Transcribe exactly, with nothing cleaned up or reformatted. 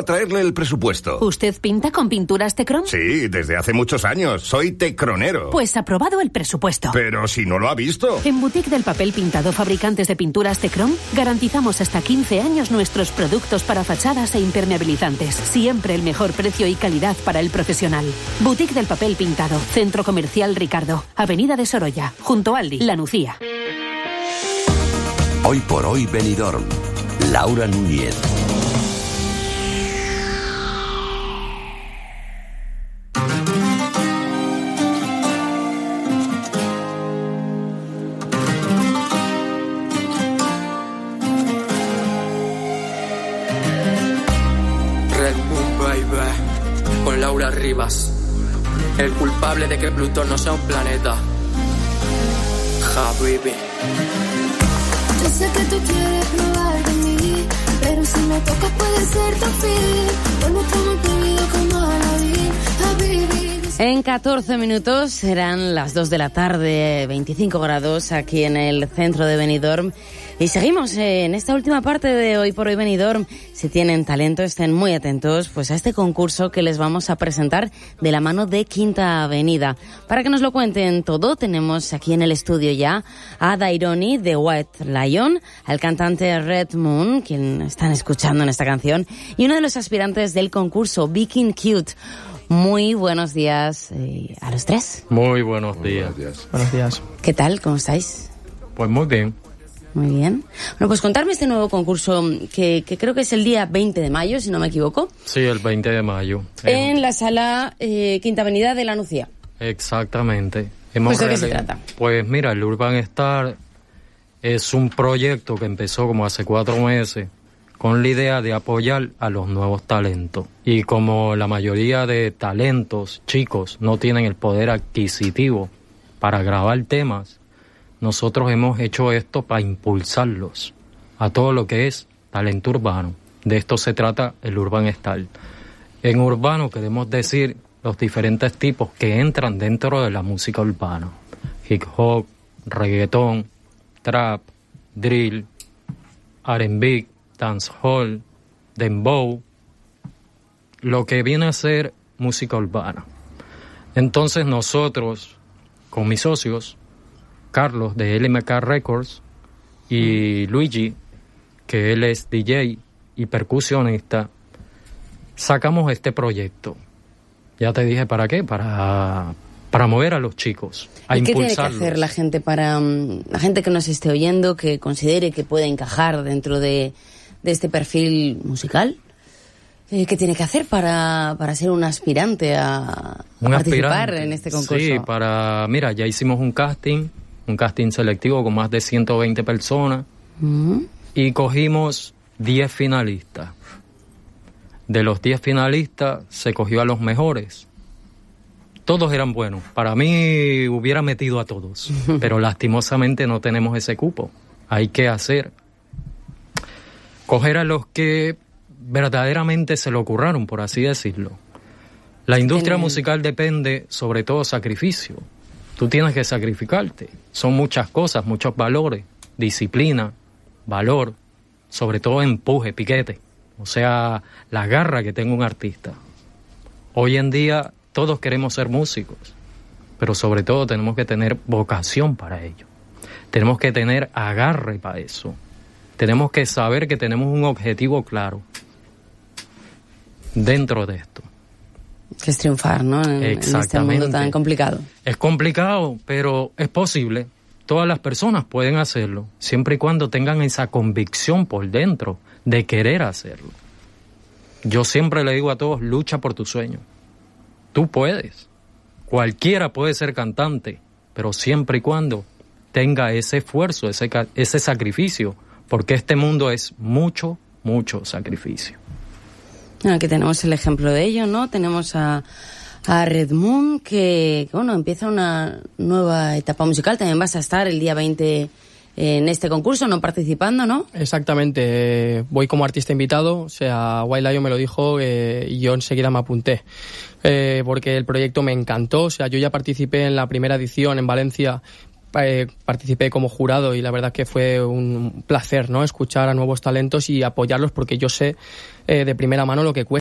traerle el presupuesto. ¿Usted pinta con pinturas Tecron? Sí, desde hace muchos años. Soy tecronero. Pues aprobado el presupuesto. Pero si no lo ha visto. En Boutique del Papel Pintado, fabricantes de pinturas Tecron, garantizamos hasta quince años nuestros productos para fachadas e impermeabilizantes. Siempre el mejor precio y calidad para el profesional. Boutique del Papel Pintado, Centro Comercial Ricardo, Avenida de Sorolla, junto a Aldi, La Nucía. Hoy por hoy Benidorm. Laura Núñez. Red Moon Baby, con Laura Rivas. El culpable de que Plutón no sea un planeta. Habibi. Yo sé que tú quieres probar de mí, pero si me tocas puede ser tu fin. Bueno, como prohibido como Aladdin, Habibi. En catorce minutos serán las dos de la tarde, veinticinco grados aquí en el centro de Benidorm. Y seguimos en esta última parte de Hoy por Hoy Benidorm. Si tienen talento, estén muy atentos pues a este concurso que les vamos a presentar de la mano de Quinta Avenida. Para que nos lo cuenten todo, tenemos aquí en el estudio ya a Daironi de White Lion, al cantante Red Moon, quien están escuchando en esta canción, y uno de los aspirantes del concurso, Viking Cute. Muy buenos días eh, a los tres. Muy buenos muy días. Buenos días. Buenos días. ¿Qué tal? ¿Cómo estáis? Pues muy bien. Muy bien. Bueno, pues contarme este nuevo concurso que, que creo que es el día veinte de mayo, si no me equivoco. Sí, el veinte de mayo. En eh, la sala eh, Quinta Avenida de La Nucía. Exactamente. Hemos Pues ¿de qué reali- se trata? Pues mira, el Urban Star es un proyecto que empezó como hace cuatro meses con la idea de apoyar a los nuevos talentos. Y como la mayoría de talentos chicos no tienen el poder adquisitivo para grabar temas, nosotros hemos hecho esto para impulsarlos a todo lo que es talento urbano. De esto se trata el Urban Star. En urbano queremos decir los diferentes tipos que entran dentro de la música urbana. Hip hop, reggaetón, trap, drill, R and B, dancehall, dembow, lo que viene a ser música urbana. Entonces nosotros, con mis socios, Carlos de L M K Records y Luigi, que él es D J y percusionista, sacamos este proyecto. Ya te dije para qué, para, para mover a los chicos, a ¿Y qué tiene que impulsarlos. hacer la gente para um, la gente que nos esté oyendo, que considere que puede encajar dentro de, de este perfil musical? Eh, ¿Qué tiene que hacer para, para ser un aspirante a, a Un participar aspirante. en este concurso? Sí, para, mira, ya hicimos un casting, un casting selectivo con más de ciento veinte personas, Uh-huh. y cogimos diez finalistas. De los diez finalistas se cogió a los mejores. Todos eran buenos. Para mí hubiera metido a todos, pero lastimosamente no tenemos ese cupo. Hay que hacer, coger a los que verdaderamente se lo ocurraron, por así decirlo. La industria Tienen- musical depende sobre todo sacrificio. Tú tienes que sacrificarte. Son muchas cosas, muchos valores, disciplina, valor, sobre todo empuje, piquete. O sea, la garra que tenga un artista. Hoy en día todos queremos ser músicos, pero sobre todo tenemos que tener vocación para ello. Tenemos que tener agarre para eso. Tenemos que saber que tenemos un objetivo claro dentro de esto. Que es triunfar, ¿no? En, en este Exactamente. mundo tan complicado. Es complicado, pero es posible. Todas las personas pueden hacerlo, siempre y cuando tengan esa convicción por dentro de querer hacerlo. Yo siempre le digo a todos, lucha por tu sueño. Tú puedes. Cualquiera puede ser cantante, pero siempre y cuando tenga ese esfuerzo, ese, ca- ese sacrificio, porque este mundo es mucho, mucho sacrificio. Aquí tenemos el ejemplo de ello, ¿no? Tenemos a, a Red Moon, que, que, bueno, empieza una nueva etapa musical. También vas a estar el día veinte en este concurso, no participando, ¿no? Exactamente, eh, voy como artista invitado, o sea, White Lion me lo dijo eh, y yo enseguida me apunté, eh, porque el proyecto me encantó. O sea, yo ya participé en la primera edición en Valencia, eh, participé como jurado y la verdad que fue un placer, ¿no? Escuchar a nuevos talentos y apoyarlos, porque yo sé eh, de primera mano lo que cuesta.